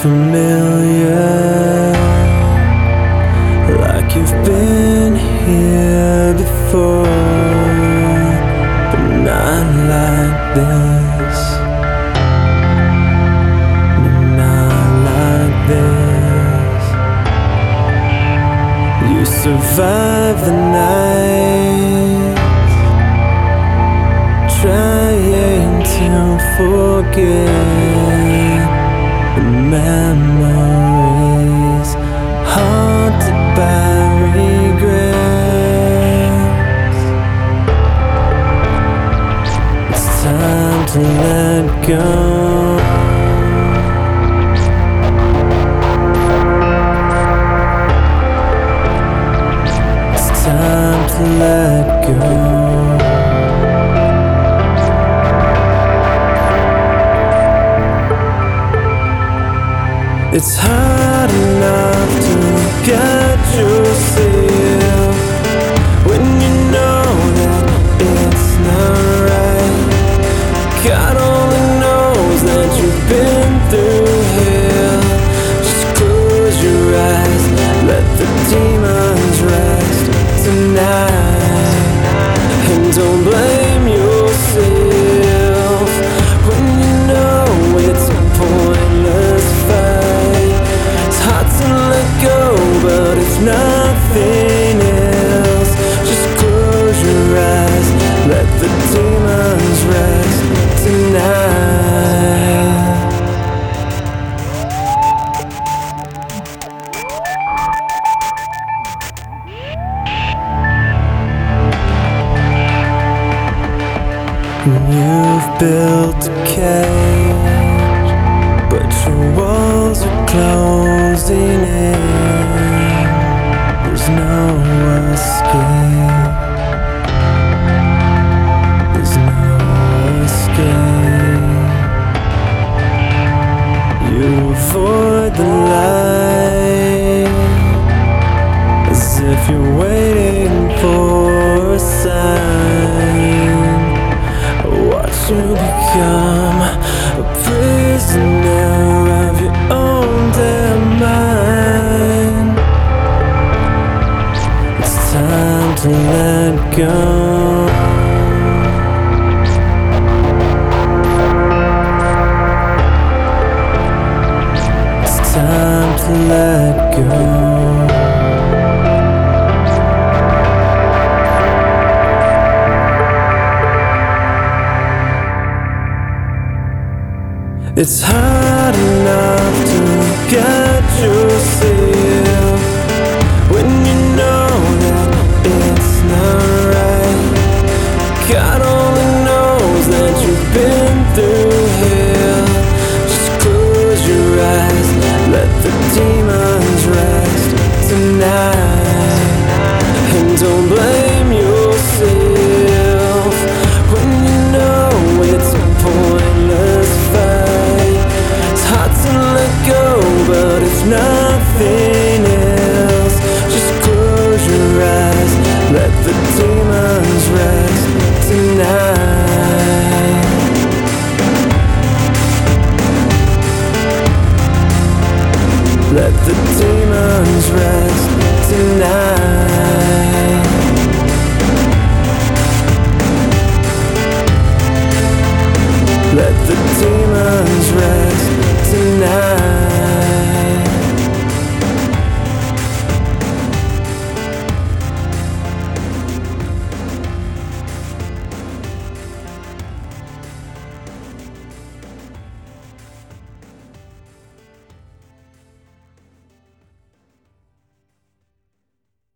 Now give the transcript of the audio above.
familiar, like you've been here before, but not like this, not like this. You survive the night, trying to forget the memories haunted by regrets. It's time to let go. It's time to let go. It's hard enough to get yourself when you know that it's not right. God only knows that you've been through hell. Just close your eyes, let the demons rest tonight, and don't blame yourself when you know it's a pointless fight. Let go, but if nothing else, just close your eyes, let the demons rest tonight. You've built a cage, but your walls are closing in. There's no escape. There's no escape. You avoid the light as if you're waiting for a sign. Watch you become a prisoner of your own damn mind. It's time to let go. It's time to let go. It's hard enough to get yourself when you know that it's not right. God only knows that you've been through hell. Just close your eyes, let the demons rest tonight, and don't blame yourself when you know it's a pointless fight. Let go, but if nothing else, just close your eyes, let the demons rest tonight. Let the demons rest tonight.